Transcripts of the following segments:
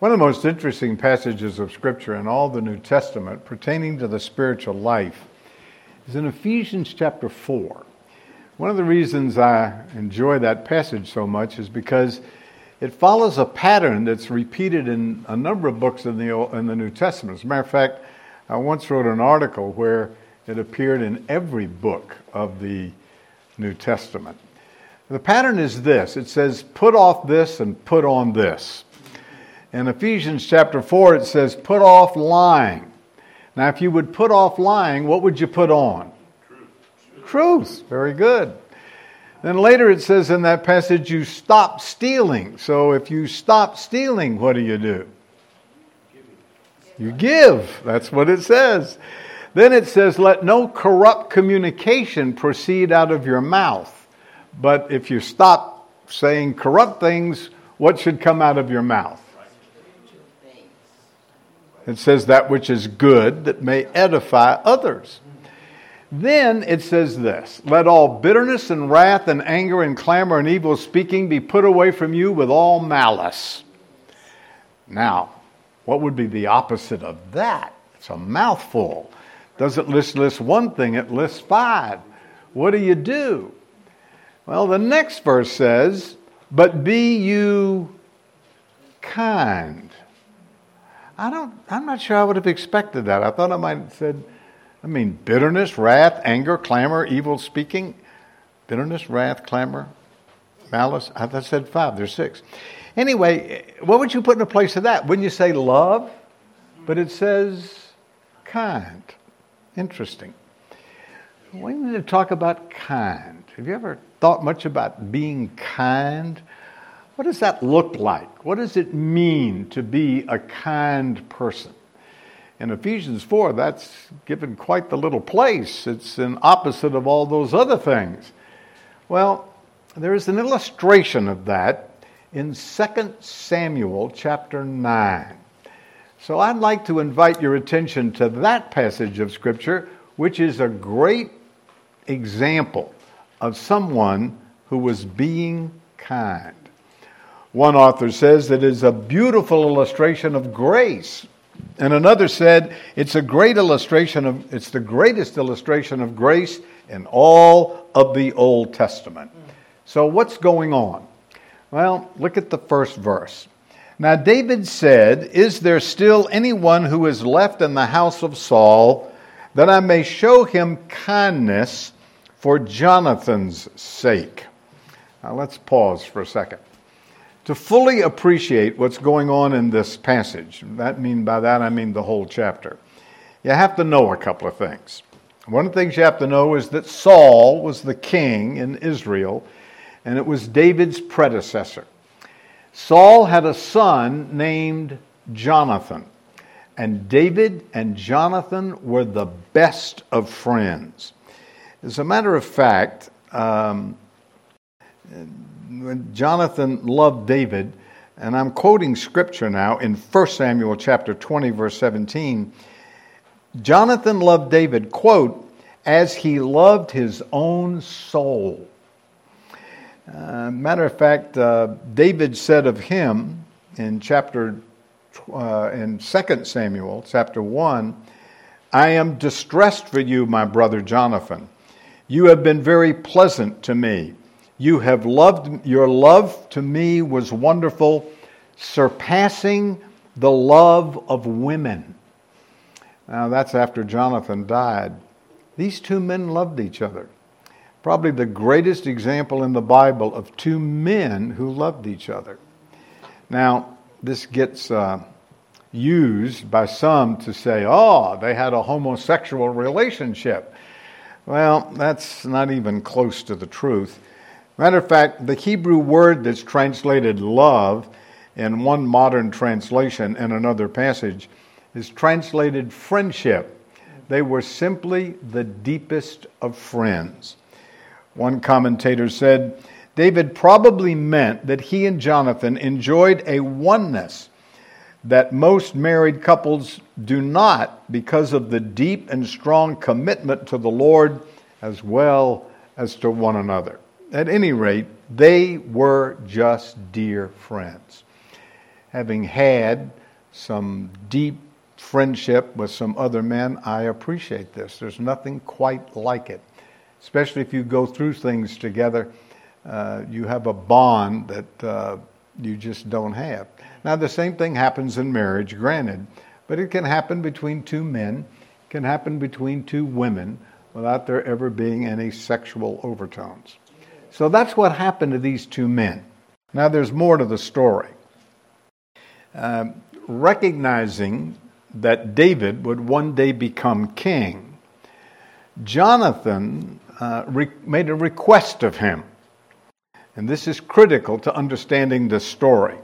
One of the most interesting passages of Scripture in all the New Testament pertaining to the spiritual life is in Ephesians chapter 4. One of the reasons I enjoy that passage so much is because it follows a pattern that's repeated in a number of books in the New Testament. As a matter of fact, I once wrote an article where it appeared in every book of the New Testament. The pattern is this. It says, put off this and put on this. In Ephesians chapter 4, it says, put off lying. Now, if you would put off lying, what would you put on? Truth. Very good. Then later it says in that passage, you stop stealing. So if you stop stealing, what do? You give. That's what it says. Then it says, let no corrupt communication proceed out of your mouth. But if you stop saying corrupt things, what should come out of your mouth? It says that which is good, that may edify others. Then it says this, let all bitterness and wrath and anger and clamor and evil speaking be put away from you with all malice. Now, what would be the opposite of that? It's a mouthful. Doesn't list one thing, it lists 5. What do? Well, the next verse says, but be you kind. I'm not sure I would have expected that. I thought I might have said, bitterness, wrath, anger, clamor, evil speaking. Bitterness, wrath, clamor, malice. I said 5, there's 6. Anyway, what would you put in the place of that? Wouldn't you say love? But it says kind. Interesting. We need to talk about kind. Have you ever thought much about being kind? What does that look like? What does it mean to be a kind person? In Ephesians 4, that's given quite the little place. It's an opposite of all those other things. Well, there is an illustration of that in 2 Samuel chapter 9. So I'd like to invite your attention to that passage of Scripture, which is a great example of someone who was being kind. One author says that it is a beautiful illustration of grace. And another said it's the greatest illustration of grace in all of the Old Testament. So what's going on? Well, look at the first verse. Now David said, is there still anyone who is left in the house of Saul, that I may show him kindness for Jonathan's sake? Now let's pause for a second. To fully appreciate what's going on in this passage, by that I mean the whole chapter, you have to know a couple of things. One of the things you have to know is that Saul was the king in Israel, and it was David's predecessor. Saul had a son named Jonathan, and David and Jonathan were the best of friends. As a matter of fact, when Jonathan loved David, and I'm quoting scripture now in 1 Samuel chapter 20, verse 17, Jonathan loved David, quote, as he loved his own soul. Matter of fact, David said of him in 2 Samuel chapter 1, I am distressed for you, my brother Jonathan. You have been very pleasant to me. Your love to me was wonderful, surpassing the love of women. Now that's after Jonathan died. These two men loved each other. Probably the greatest example in the Bible of two men who loved each other. Now, this gets used by some to say, they had a homosexual relationship. Well, that's not even close to the truth. Matter of fact, the Hebrew word that's translated love in one modern translation in another passage is translated friendship. They were simply the deepest of friends. One commentator said, David probably meant that he and Jonathan enjoyed a oneness that most married couples do not, because of the deep and strong commitment to the Lord as well as to one another. At any rate, they were just dear friends. having had some deep friendship with some other men, I appreciate this. There's nothing quite like it. Especially if you go through things together, you have a bond that you just don't have. Now, the same thing happens in marriage, granted, but it can happen between two men, it can happen between two women, without there ever being any sexual overtones. So that's what happened to these two men. Now, there's more to the story. Recognizing that David would one day become king, Jonathan made a request of him. And this is critical to understanding the story.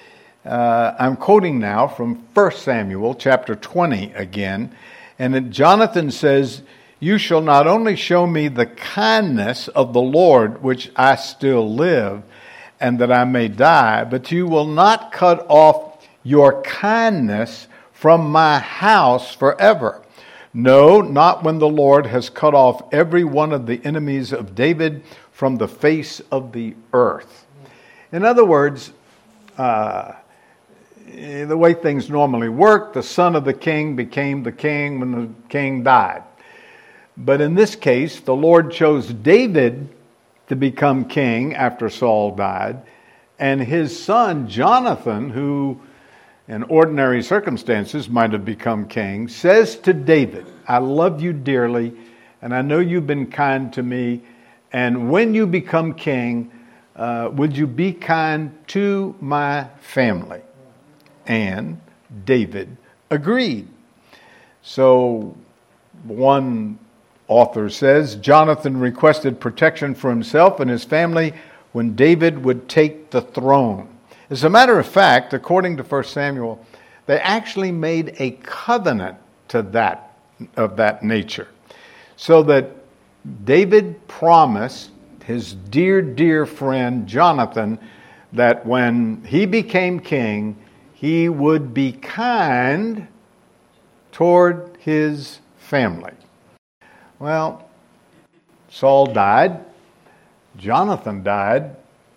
I'm quoting now from 1 Samuel chapter 20 again. And Jonathan says, "You shall not only show me the kindness of the Lord, which I still live, and that I may die, but you will not cut off your kindness from my house forever. No, not when the Lord has cut off every one of the enemies of David from the face of the earth." In other words, the way things normally work, the son of the king became the king when the king died. But in this case, the Lord chose David to become king after Saul died, and his son Jonathan, who in ordinary circumstances might have become king, says to David, "I love you dearly, and I know you've been kind to me, and when you become king, would you be kind to my family?" And David agreed. So one author says, Jonathan requested protection for himself and his family when David would take the throne. As a matter of fact, according to 1 Samuel, they actually made a covenant of that nature. So that David promised his dear, dear friend Jonathan that when he became king, he would be kind toward his family. Well, Saul died. Jonathan died.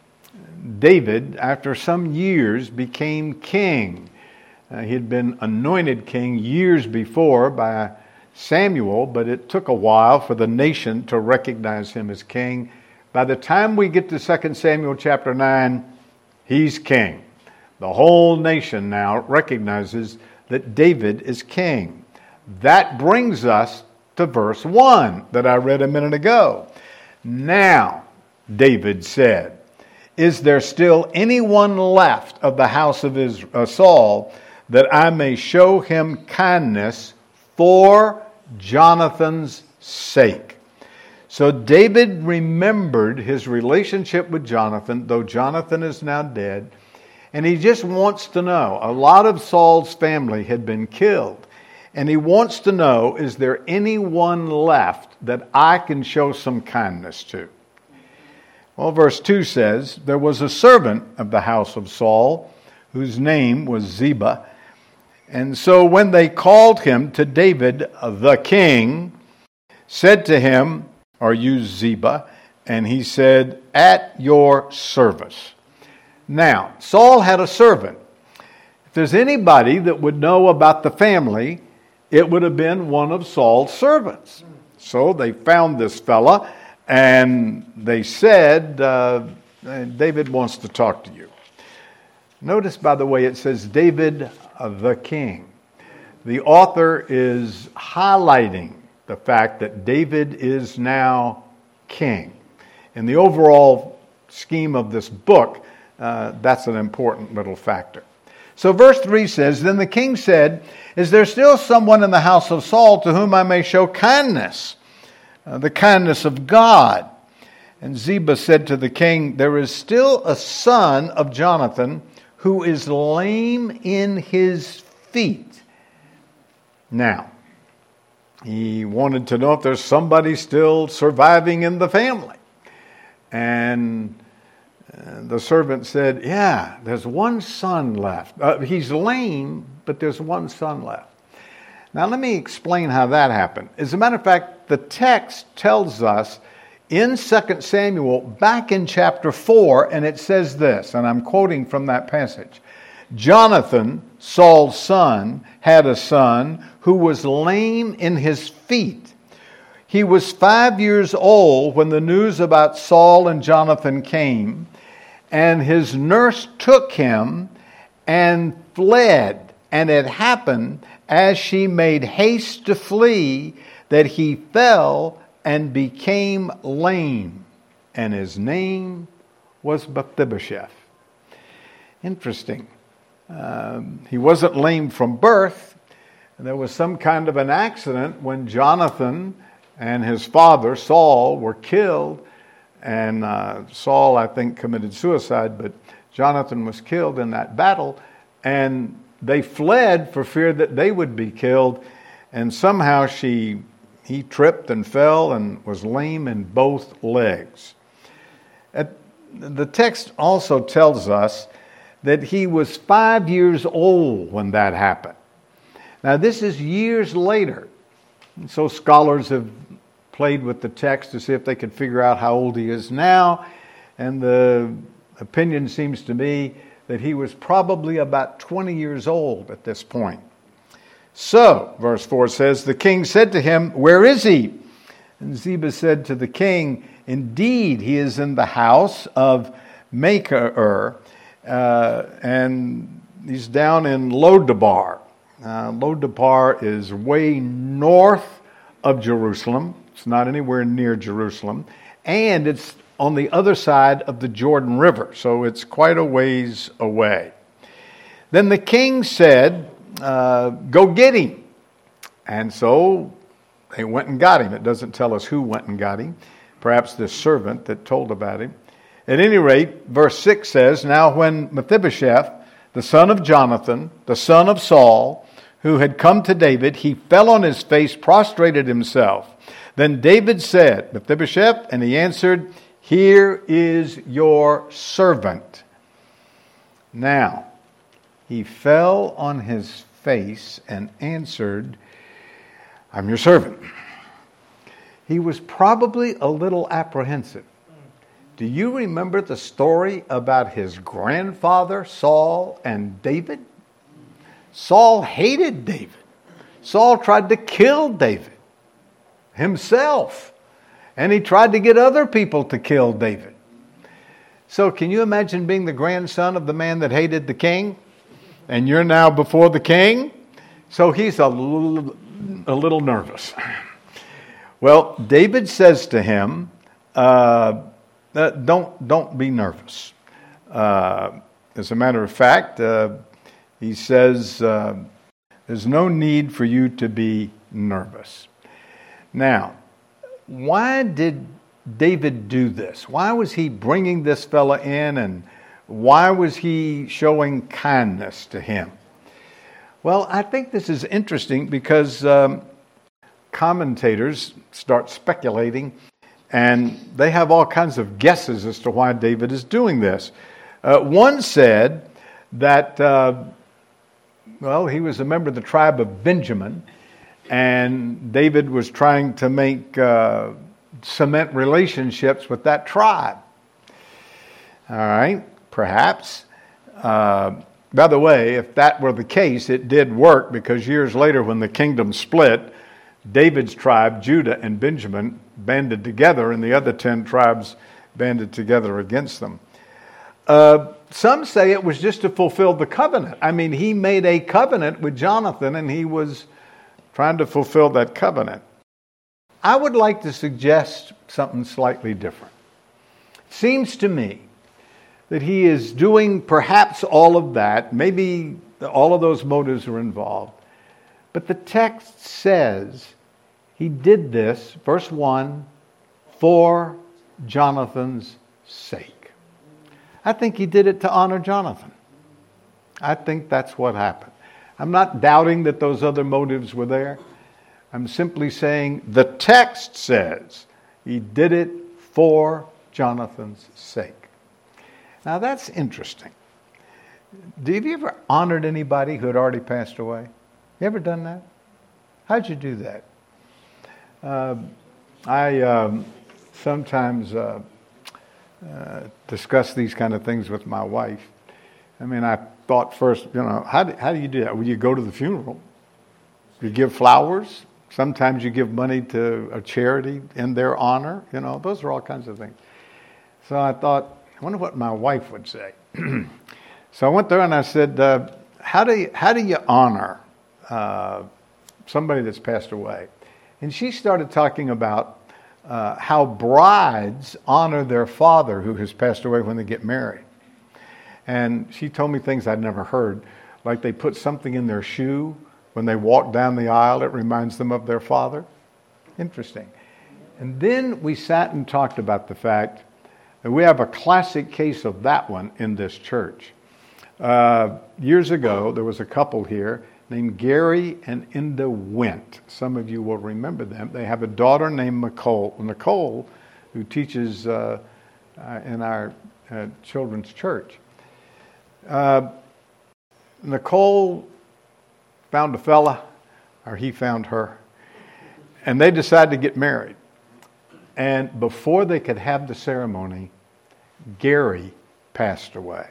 David, after some years, became king. He had been anointed king years before by Samuel, but it took a while for the nation to recognize him as king. By the time we get to 2 Samuel chapter 9, he's king. The whole nation now recognizes that David is king. That brings us to verse 1 that I read a minute ago. "Now," David said, "is there still anyone left of the house of Saul that I may show him kindness for Jonathan's sake?" So David remembered his relationship with Jonathan, though Jonathan is now dead, and he just wants to know. A lot of Saul's family had been killed, and he wants to know, is there anyone left that I can show some kindness to? Well, verse 2 says, "There was a servant of the house of Saul, whose name was Ziba. And so when they called him to David, the king, said to him," or used Ziba, and he said, "At your service." Now, Saul had a servant. If there's anybody that would know about the family, it would have been one of Saul's servants. So they found this fella, and they said, "David wants to talk to you." Notice, by the way, it says David the king. The author is highlighting the fact that David is now king. In the overall scheme of this book, that's an important little factor. So verse 3 says, "Then the king said, 'Is there still someone in the house of Saul to whom I may show kindness, the kindness of God?' And Ziba said to the king, 'There is still a son of Jonathan who is lame in his feet.'" Now, he wanted to know if there's somebody still surviving in the family. And the servant said, "Yeah, there's one son left. He's lame, but there's one son left." Now, let me explain how that happened. As a matter of fact, the text tells us in 2 Samuel, back in chapter 4, and it says this, and I'm quoting from that passage. Jonathan, Saul's son, had a son who was lame in his feet. He was 5 years old when the news about Saul and Jonathan came, and his nurse took him and fled. And it happened, as she made haste to flee, that he fell and became lame, and his name was Mephibosheth. Interesting. He wasn't lame from birth. There was some kind of an accident when Jonathan and his father, Saul, were killed. And Saul, I think, committed suicide, but Jonathan was killed in that battle. And they fled for fear that they would be killed. And somehow he tripped and fell and was lame in both legs. The text also tells us that he was 5 years old when that happened. Now, this is years later. And so scholars have played with the text to see if they could figure out how old he is now. And the opinion seems to be that he was probably about 20 years old at this point. So, verse 4 says, the king said to him, "Where is he?" And Ziba said to the king, "Indeed, he is in the house of Machir, and he's down in Lodabar." Lodabar is way north of Jerusalem. It's not anywhere near Jerusalem. And it's on the other side of the Jordan River, so it's quite a ways away. Then the king said, "Go get him." And so they went and got him. It doesn't tell us who went and got him. Perhaps this servant that told about him. At any rate, verse 6 says, "Now when Mephibosheth, the son of Jonathan, the son of Saul, who had come to David, he fell on his face, prostrated himself. Then David said, 'Mephibosheth,' and he answered, 'Here is your servant.' Now, he fell on his face and answered, 'I'm your servant.'" He was probably a little apprehensive. Do you remember the story about his grandfather, Saul, and David? Saul hated David. Saul tried to kill David himself. And he tried to get other people to kill David. So can you imagine being the grandson of the man that hated the king? And you're now before the king? So he's a little nervous. Well, David says to him, don't be nervous. As a matter of fact, he says, there's no need for you to be nervous. Now, why did David do this? Why was he bringing this fella in, and why was he showing kindness to him? Well, I think this is interesting because commentators start speculating, and they have all kinds of guesses as to why David is doing this. One said that, he was a member of the tribe of Benjamin, and David was trying to make cement relationships with that tribe. All right, perhaps. By the way, if that were the case, it did work, because years later when the kingdom split, David's tribe, Judah and Benjamin, banded together, and the other 10 tribes banded together against them. Some say it was just to fulfill the covenant. I mean, he made a covenant with Jonathan, and he was trying to fulfill that covenant. I would like to suggest something slightly different. It seems to me that he is doing perhaps all of that. Maybe all of those motives are involved. But the text says he did this, verse 1, for Jonathan's sake. I think he did it to honor Jonathan. I think that's what happened. I'm not doubting that those other motives were there. I'm simply saying the text says he did it for Jonathan's sake. Now that's interesting. Have you ever honored anybody who had already passed away? You ever done that? How'd you do that? I sometimes discuss these kind of things with my wife. I mean, I thought first, how do you do that? Well, you go to the funeral. You give flowers. Sometimes you give money to a charity in their honor. Those are all kinds of things. So I thought, I wonder what my wife would say. So I went there and I said, how do you honor somebody that's passed away? And she started talking about how brides honor their father who has passed away when they get married. And she told me things I'd never heard, like they put something in their shoe when they walk down the aisle. It reminds them of their father. Interesting. And then we sat and talked about the fact that we have a classic case of that one in this church. Years ago, there was a couple here named Gary and Inda Went. Some of you will remember them. They have a daughter named Nicole, who teaches in our children's church. Nicole found a fella, or he found her, and they decided to get married. And before they could have the ceremony, Gary passed away.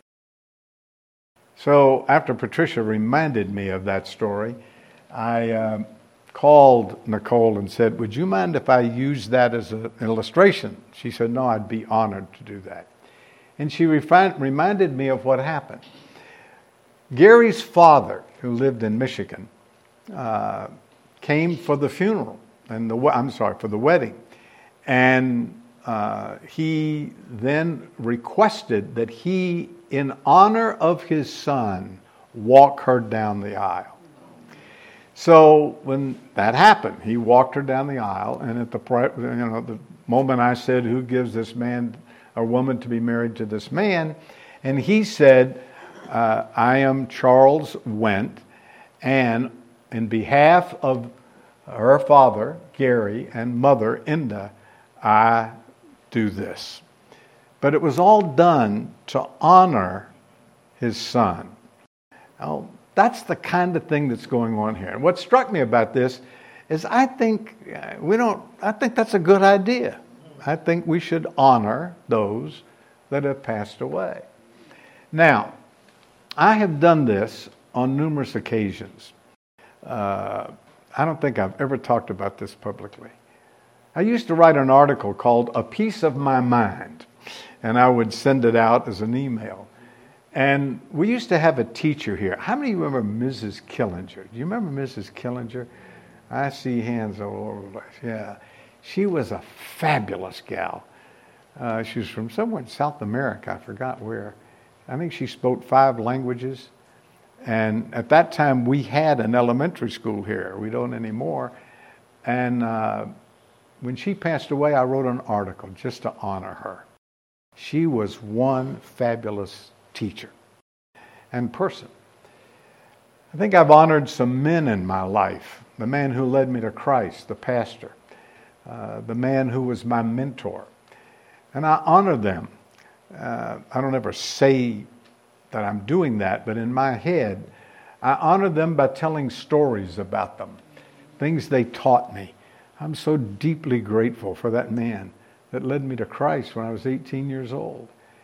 So after Patricia reminded me of that story, I called Nicole and said, would you mind if I use that as an illustration? She said, no, I'd be honored to do that. And she reminded me of what happened. Gary's father, who lived in Michigan, came for the funeral, for the wedding. And he then requested that he, in honor of his son, walk her down the aisle. So when that happened, he walked her down the aisle, and at the moment I said, who gives this man or woman to be married to this man? And he said, I am Charles Went, and in behalf of her father, Gary, and mother, Inda, I do this. But it was all done to honor his son. Now, that's the kind of thing that's going on here. And what struck me about this is I think that's a good idea. I think we should honor those that have passed away. Now, I have done this on numerous occasions. I don't think I've ever talked about this publicly. I used to write an article called A Piece of My Mind, and I would send it out as an email. And we used to have a teacher here. How many of you remember Mrs. Killinger? Do you remember Mrs. Killinger? I see hands all over the place. Yeah. She was a fabulous gal. She was from somewhere in South America. I forgot where. I think she spoke 5 languages. And at that time, we had an elementary school here. We don't anymore. And when she passed away, I wrote an article just to honor her. She was one fabulous teacher and person. I think I've honored some men in my life. The man who led me to Christ, the pastor. The man who was my mentor. And I honor them. I don't ever say that I'm doing that, but in my head, I honor them by telling stories about them, things they taught me. I'm so deeply grateful for that man that led me to Christ when I was 18 years old.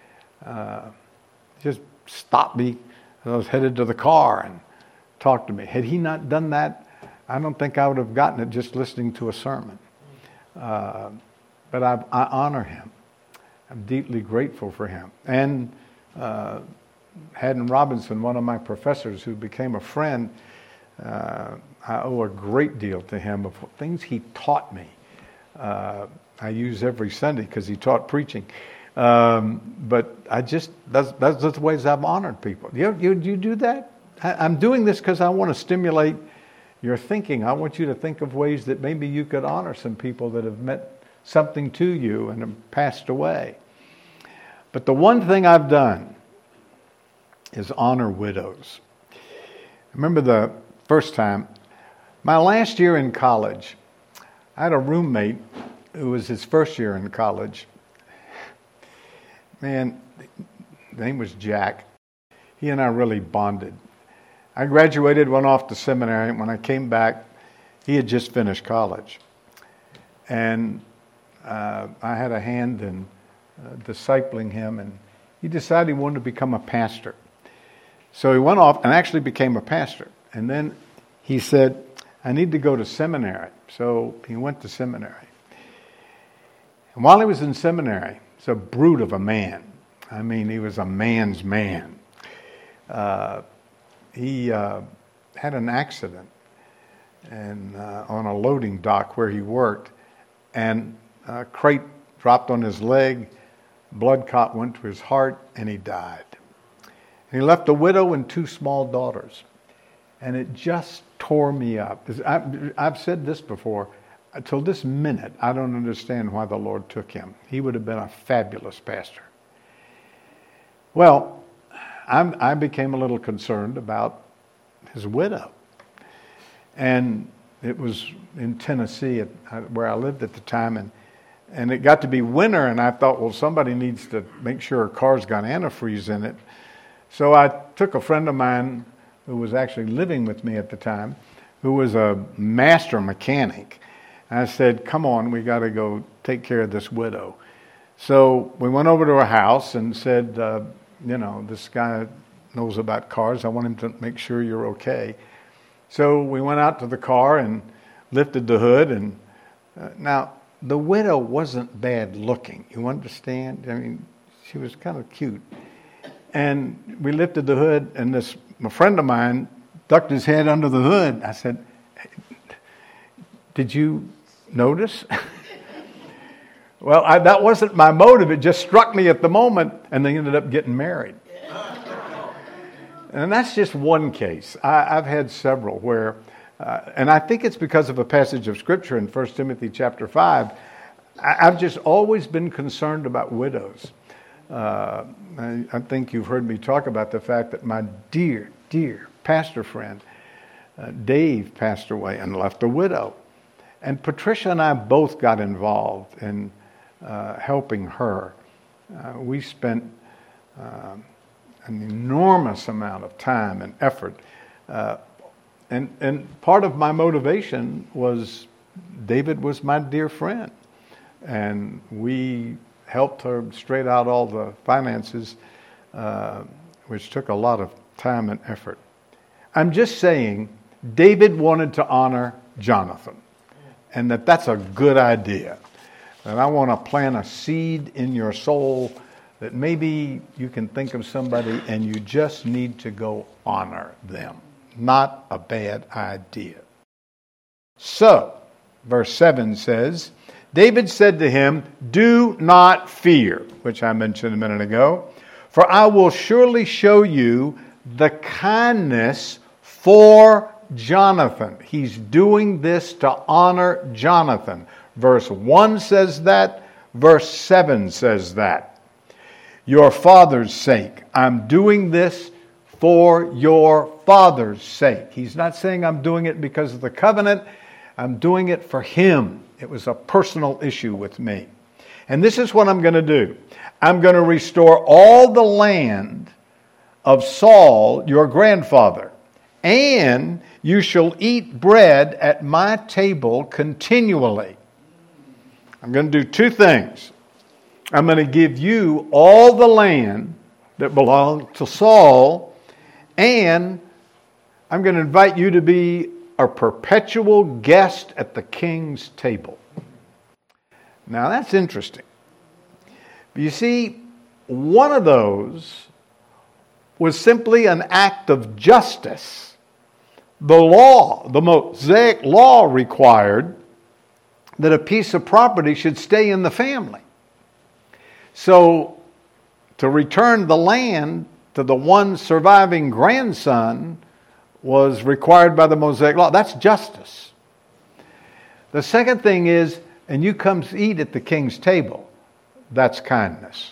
Just stopped me as I was headed to the car and talked to me. Had he not done that, I don't think I would have gotten it just listening to a sermon. But I honor him. I'm deeply grateful for him. And Haddon Robinson, one of my professors who became a friend, I owe a great deal to him of things he taught me. I use every Sunday because he taught preaching. But that's the ways I've honored people. You do that? I'm doing this because I want to stimulate your thinking. I want you to think of ways that maybe you could honor some people that have meant something to you and have passed away. But the one thing I've done is honor widows. I remember the first time, my last year in college, I had a roommate who was his first year in college. Man, his name was Jack. He and I really bonded. I graduated, went off to seminary, and when I came back, he had just finished college. And I had a hand in discipling him, and he decided he wanted to become a pastor. So he went off and actually became a pastor. And then he said, I need to go to seminary. So he went to seminary. And while he was in seminary, he's a brute of a man. I mean, he was a man's man. He had an accident and on a loading dock where he worked, and a crate dropped on his leg, blood clot went to his heart, and he died. And he left a widow and 2 small daughters. And it just tore me up. I've said this before. Until this minute, I don't understand why the Lord took him. He would have been a fabulous pastor. Well, I became a little concerned about his widow. And it was in Tennessee, where I lived at the time, and it got to be winter, and I thought, well, somebody needs to make sure her car's got antifreeze in it. So I took a friend of mine who was actually living with me at the time, who was a master mechanic. And I said, come on, we got to go take care of this widow. So we went over to her house and said, this guy knows about cars. I want him to make sure you're okay. So we went out to the car and lifted the hood. And now, the widow wasn't bad looking. You understand? I mean, she was kind of cute. And we lifted the hood, and a friend of mine ducked his head under the hood. I said, did you notice? Well, that wasn't my motive. It just struck me at the moment, and they ended up getting married. And that's just one case. I've had several where, and I think it's because of a passage of Scripture in 1 Timothy chapter 5. I've just always been concerned about widows. I think you've heard me talk about the fact that my dear, dear pastor friend, Dave, passed away and left a widow. And Patricia and I both got involved in helping her. We spent an enormous amount of time and effort. And part of my motivation was David was my dear friend. And we helped her straighten out all the finances, which took a lot of time and effort. I'm just saying, David wanted to honor Jonathan, and that's a good idea. And I want to plant a seed in your soul that maybe you can think of somebody and you just need to go honor them. Not a bad idea. So, verse 7 says, David said to him, do not fear, which I mentioned a minute ago, for I will surely show you the kindness for Jonathan. He's doing this to honor Jonathan. Verse 1 says that. Verse 7 says that. Your father's sake. I'm doing this for your father's sake. He's not saying I'm doing it because of the covenant. I'm doing it for him. It was a personal issue with me. And this is what I'm going to do. I'm going to restore all the land of Saul, your grandfather, and you shall eat bread at my table continually. I'm going to do 2 things. I'm going to give you all the land that belonged to Saul, and I'm going to invite you to be a perpetual guest at the king's table. Now that's interesting. You see, one of those was simply an act of justice. The law, the Mosaic law required that a piece of property should stay in the family. So to return the land to the one surviving grandson was required by the Mosaic law. That's justice. The second thing is, and you come eat at the king's table. That's kindness.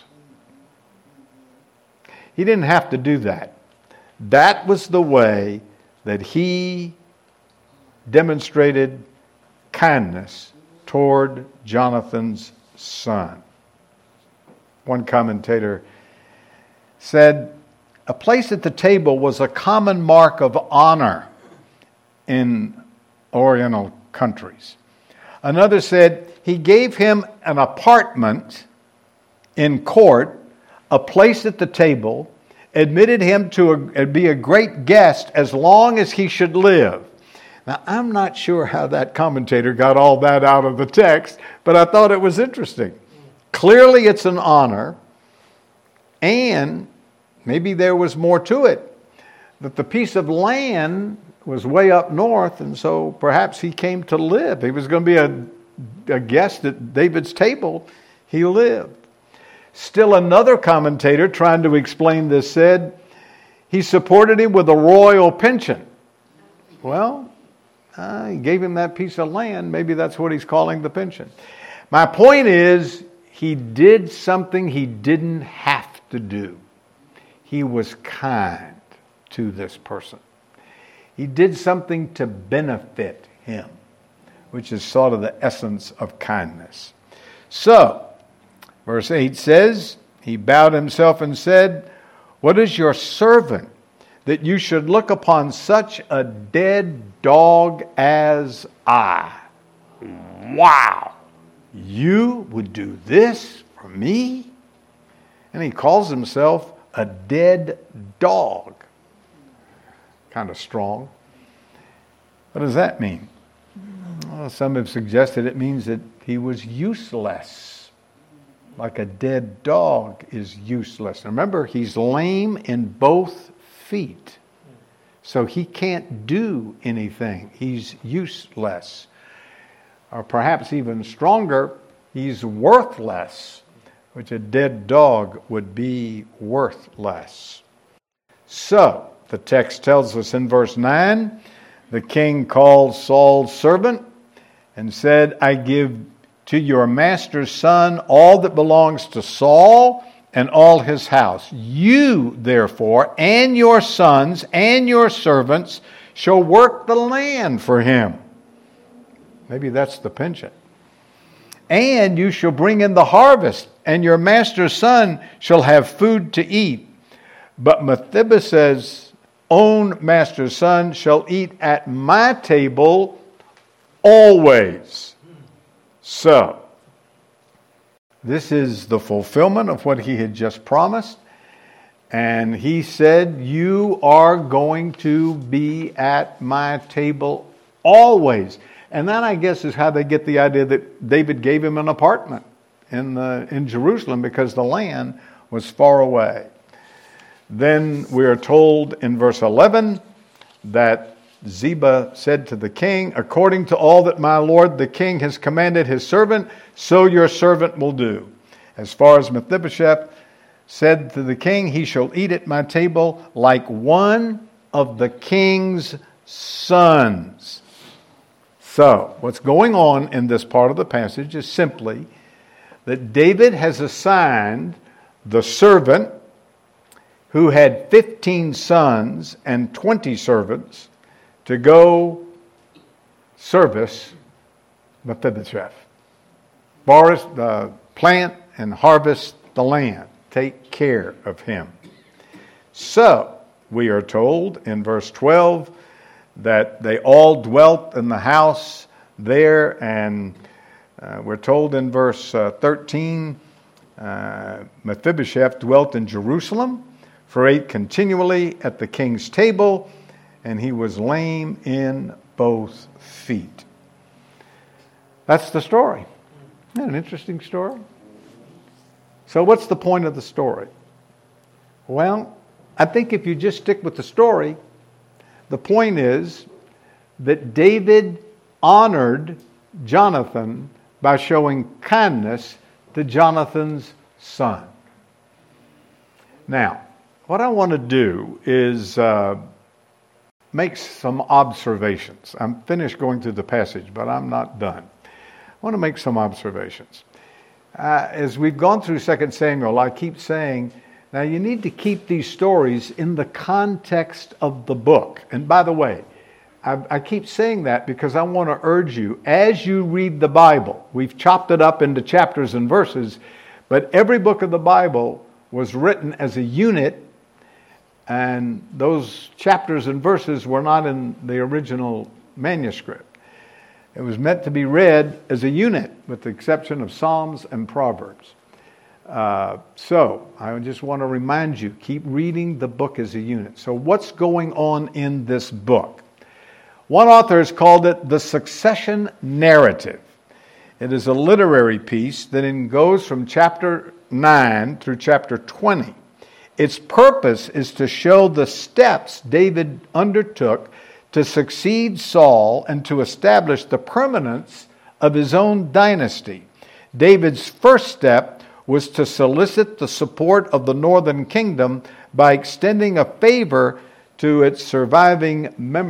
He didn't have to do that. That was the way that he demonstrated kindness toward Jonathan's son. One commentator said, a place at the table was a common mark of honor in Oriental countries. Another said, he gave him an apartment in court, a place at the table, admitted him to be a great guest as long as he should live. Now, I'm not sure how that commentator got all that out of the text, but I thought it was interesting. Clearly, it's an honor, and maybe there was more to it, that the piece of land was way up north, and so perhaps he came to live. He was going to be a guest at David's table. He lived. Still another commentator trying to explain this said, he supported him with a royal pension. Well, he gave him that piece of land. Maybe that's what he's calling the pension. My point is, he did something he didn't have to do. He was kind to this person. He did something to benefit him, which is sort of the essence of kindness. So, verse 8 says, he bowed himself and said, "What is your servant that you should look upon such a dead dog as I?" Wow! You would do this for me? And he calls himself a dead dog. Kind of strong. What does that mean? Well, some have suggested it means that he was useless. Like a dead dog is useless. Remember, he's lame in both feet. So he can't do anything. He's useless. Or perhaps even stronger, he's worthless, which a dead dog would be worthless. So, the text tells us in verse 9, the king called Saul's servant and said, "I give to your master's son all that belongs to Saul and all his house. You, therefore, and your sons and your servants shall work the land for him." Maybe that's the pension. "And you shall bring in the harvest, and your master's son shall have food to eat. But Mephibosheth's own master's son shall eat at my table always." So, this is the fulfillment of what he had just promised. And he said, "You are going to be at my table always." And that, I guess, is how they get the idea that David gave him an apartment in Jerusalem because the land was far away. Then we are told in verse 11 that Ziba said to the king, "According to all that my lord the king has commanded his servant, so your servant will do. As far as Mephibosheth said to the king, he shall eat at my table like one of the king's sons." So, what's going on in this part of the passage is simply that David has assigned the servant who had 15 sons and 20 servants to go service Mephibosheth. Plant and harvest the land. Take care of him. So, we are told in verse 12 that they all dwelt in the house there, and we're told in verse 13, Mephibosheth dwelt in Jerusalem, for ate continually at the king's table, and he was lame in both feet. That's the story. Isn't that an interesting story? So what's the point of the story? Well, I think if you just stick with the story, the point is that David honored Jonathan by showing kindness to Jonathan's son. Now, what I want to do is make some observations. I'm finished going through the passage, but I'm not done. I want to make some observations. As we've gone through 2 Samuel, I keep saying, now you need to keep these stories in the context of the book. And by the way, I keep saying that because I want to urge you, as you read the Bible, we've chopped it up into chapters and verses, but every book of the Bible was written as a unit, and those chapters and verses were not in the original manuscript. It was meant to be read as a unit, with the exception of Psalms and Proverbs. So I just want to remind you, keep reading the book as a unit. So what's going on in this book? One author has called it the succession narrative. It is a literary piece that goes from chapter 9 through chapter 20. Its purpose is to show the steps David undertook to succeed Saul and to establish the permanence of his own dynasty. David's first step was to solicit the support of the northern kingdom by extending a favor to its surviving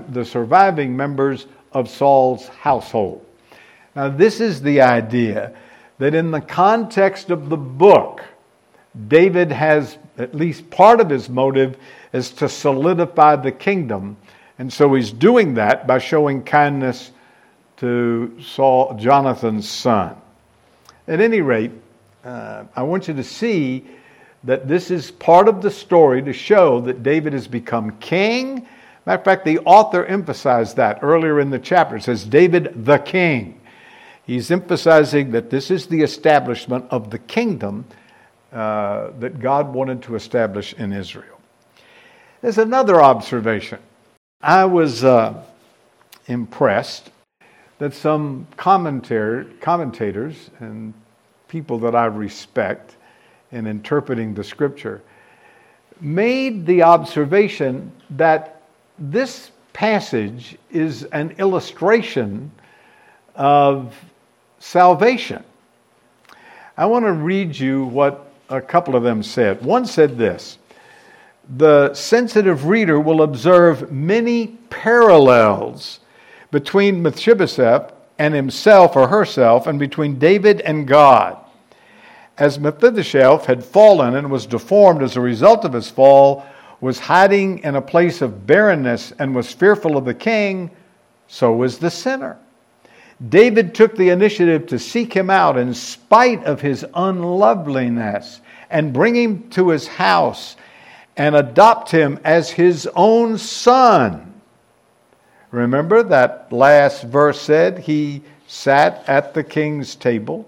members of Saul's household. Now, this is the idea that in the context of the book, David has at least part of his motive is to solidify the kingdom. And so he's doing that by showing kindness to Jonathan's son. At any rate, I want you to see that this is part of the story to show that David has become king. Matter of fact, the author emphasized that earlier in the chapter. It says, David the king. He's emphasizing that this is the establishment of the kingdom that God wanted to establish in Israel. There's another observation. I was impressed that some commentators and people that I respect in interpreting the Scripture made the observation that this passage is an illustration of salvation. I want to read you what a couple of them said. One said this: the sensitive reader will observe many parallels between Mephibosheth and himself or herself, and between David and God. As Mephibosheth had fallen and was deformed as a result of his fall, was hiding in a place of barrenness and was fearful of the king, so was the sinner. David took the initiative to seek him out in spite of his unloveliness and bring him to his house and adopt him as his own son. Remember that last verse said he sat at the king's table.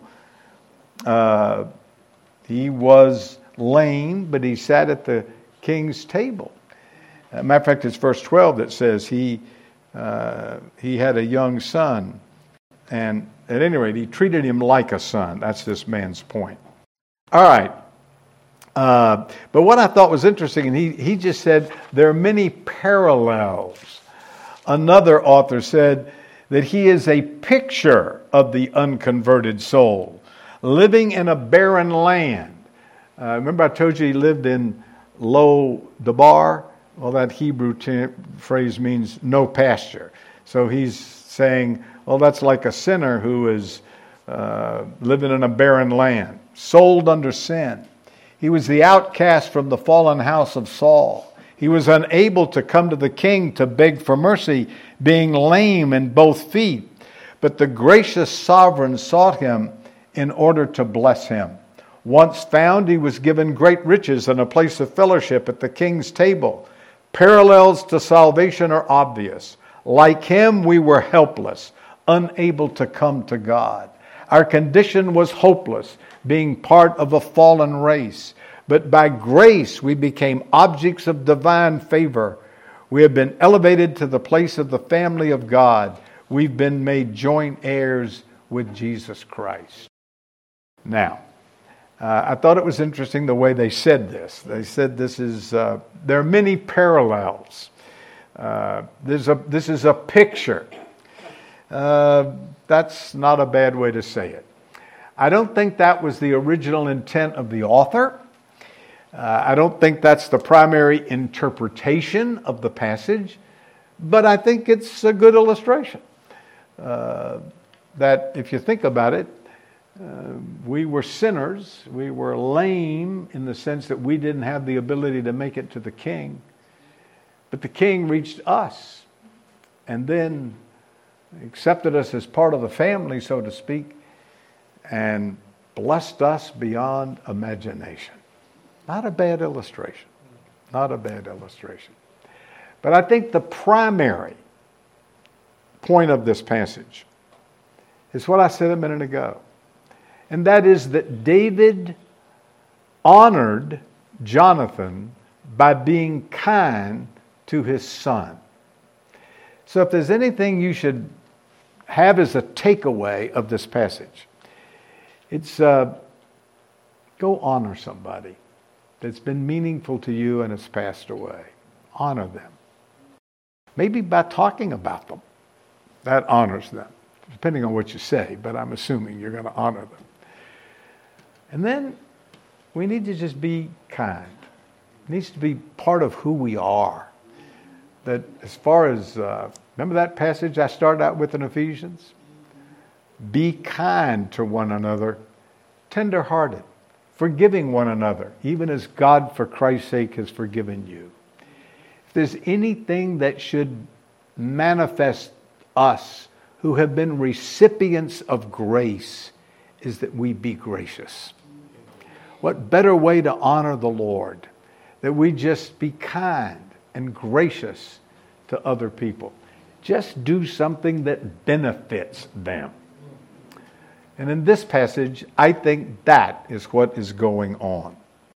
He was lame, but he sat at the king's table. Matter of fact, it's verse 12 that says he had a young son. And at any rate, he treated him like a son. That's this man's point. All right. But what I thought was interesting, and he just said there are many parallels. Another author said that he is a picture of the unconverted soul, living in a barren land. Remember I told you he lived in Lo Debar? Well, that Hebrew phrase means no pasture. So he's saying, well, that's like a sinner who is living in a barren land, sold under sin. He was the outcast from the fallen house of Saul. He was unable to come to the king to beg for mercy, being lame in both feet. But the gracious sovereign sought him in order to bless him. Once found, he was given great riches and a place of fellowship at the king's table. Parallels to salvation are obvious. Like him, we were helpless, unable to come to God. Our condition was hopeless, being part of a fallen race. But by grace, we became objects of divine favor. We have been elevated to the place of the family of God. We've been made joint heirs with Jesus Christ. Now, I thought it was interesting the way they said this. They said this is, there are many parallels. This is a picture. That's not a bad way to say it. I don't think that was the original intent of the author. I don't think that's the primary interpretation of the passage, but I think it's a good illustration. That if you think about it, we were sinners. We were lame in the sense that we didn't have the ability to make it to the king. But the king reached us and then accepted us as part of the family, so to speak, and blessed us beyond imagination. Not a bad illustration. Not a bad illustration. But I think the primary point of this passage is what I said a minute ago. And that is that David honored Jonathan by being kind to his son. So if there's anything you should have as a takeaway of this passage, it's go honor somebody that's been meaningful to you and has passed away. Honor them. Maybe by talking about them, that honors them, depending on what you say, but I'm assuming you're going to honor them. And then we need to just be kind. It needs to be part of who we are. That as far as, remember that passage I started out with in Ephesians? Be kind to one another, tender-hearted, forgiving one another, even as God for Christ's sake has forgiven you. If there's anything that should manifest us who have been recipients of grace, is that we be gracious. What better way to honor the Lord? That we just be kind and gracious to other people. Just do something that benefits them. And in this passage, I think that is what is going on.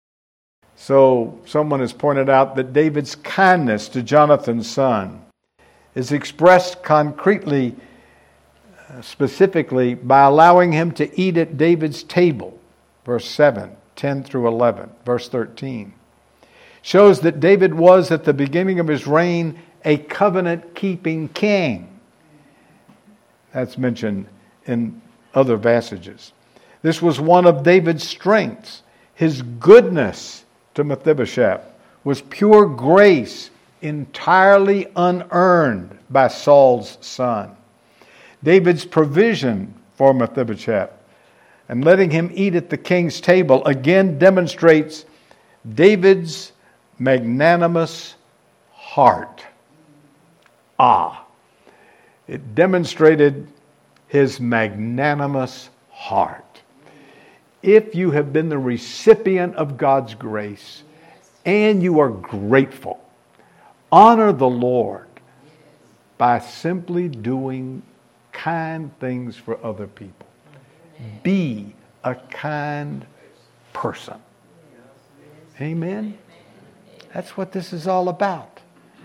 So someone has pointed out that David's kindness to Jonathan's son is expressed concretely, specifically, by allowing him to eat at David's table. Verse 7, 10 through 11, verse 13. Shows that David was, at the beginning of his reign, a covenant-keeping king. That's mentioned in other passages. This was one of David's strengths. His goodness to Mephibosheth was pure grace, entirely unearned by Saul's son. David's provision for Mephibosheth and letting him eat at the king's table again demonstrates David's magnanimous heart. It demonstrated his magnanimous heart. If you have been the recipient of God's grace and you are grateful, honor the Lord by simply doing kind things for other people. Be a kind person. Amen? That's what this is all about.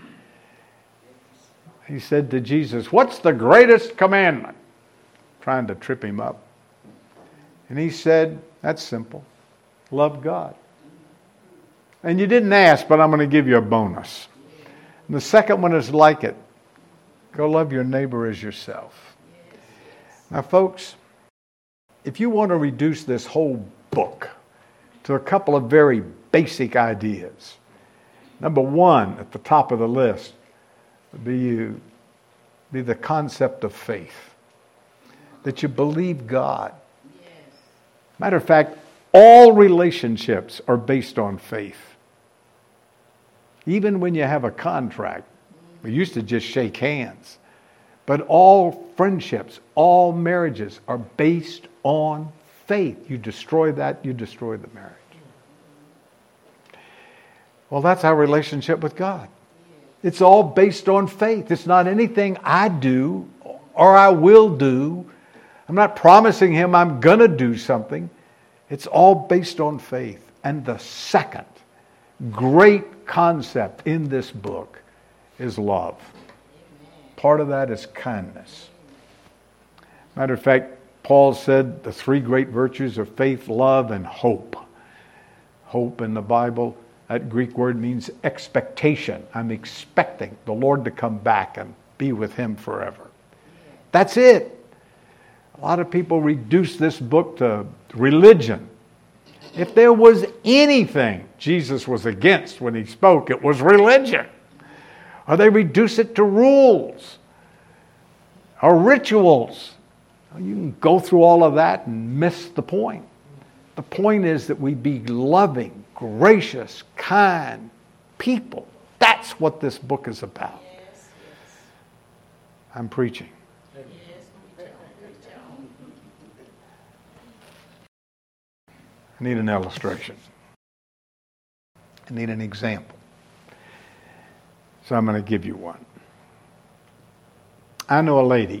He said to Jesus, "What's the greatest commandment?" Trying to trip him up. And he said, that's simple. Love God. And you didn't ask, but I'm going to give you a bonus. And the second one is like it. Go love your neighbor as yourself. Now, folks, if you want to reduce this whole book to a couple of very basic ideas, number one at the top of the list would be the concept of faith. That you believe God. Matter of fact, all relationships are based on faith. Even when you have a contract, we used to just shake hands. But all friendships, all marriages are based on faith. You destroy that, you destroy the marriage. Well, that's our relationship with God. It's all based on faith. It's not anything I do or I will do. I'm not promising him I'm going to do something. It's all based on faith. And the second great concept in this book is love. Part of that is kindness. Matter of fact, Paul said the three great virtues are faith, love, and hope. Hope in the Bible, that Greek word means expectation. I'm expecting the Lord to come back and be with him forever. That's it. A lot of people reduce this book to religion. If there was anything Jesus was against when he spoke, it was religion. Or they reduce it to rules or rituals. You can go through all of that and miss the point. The point is that we be loving, gracious, kind people. That's what this book is about. I'm preaching. I need an illustration. I need an example. So I'm going to give you one. I know a lady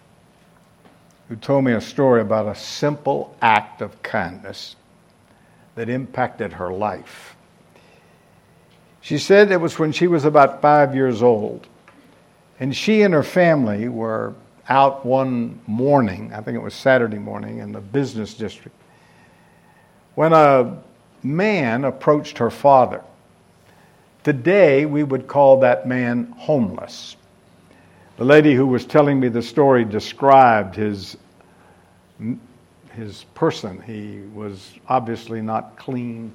who told me a story about a simple act of kindness that impacted her life. She said it was when she was about 5 years old, and she and her family were out one morning, I think it was Saturday morning, in the business district, when a man approached her father. Today, we would call that man homeless. The lady who was telling me the story described his person. He was obviously not clean.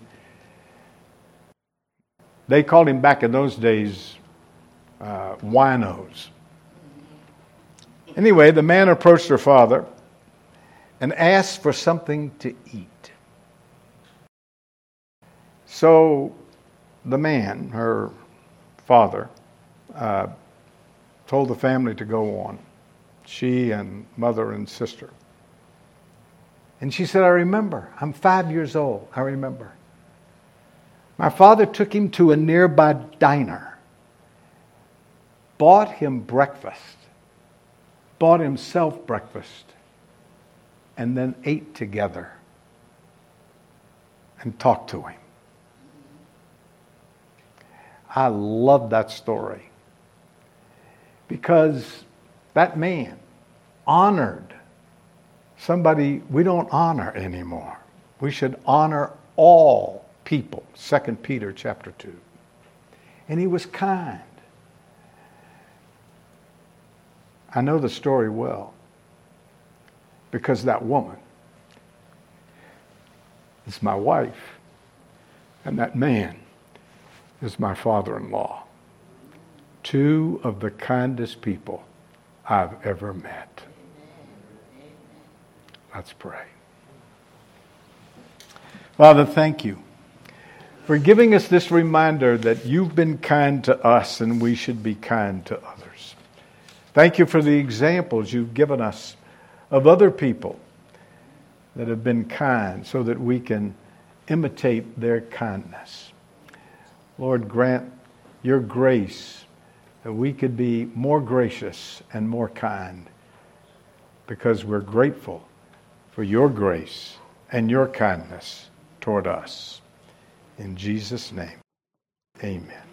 They called him back in those days winos. Anyway, the man approached her father and asked for something to eat. So the man, her father, told the family to go on, she and mother and sister. And she said, I remember, I'm 5 years old, I remember. My father took him to a nearby diner, bought him breakfast, bought himself breakfast, and then ate together and talked to him. I love that story because that man honored somebody we don't honor anymore. We should honor all people, 2 Peter chapter 2. And he was kind. I know the story well because that woman is my wife and that man is my father-in-law. Two of the kindest people I've ever met. Let's pray. Father, thank you for giving us this reminder that you've been kind to us and we should be kind to others. Thank you for the examples you've given us of other people that have been kind so that we can imitate their kindness. Lord, grant your grace that we could be more gracious and more kind because we're grateful for your grace and your kindness toward us. In Jesus' name, amen.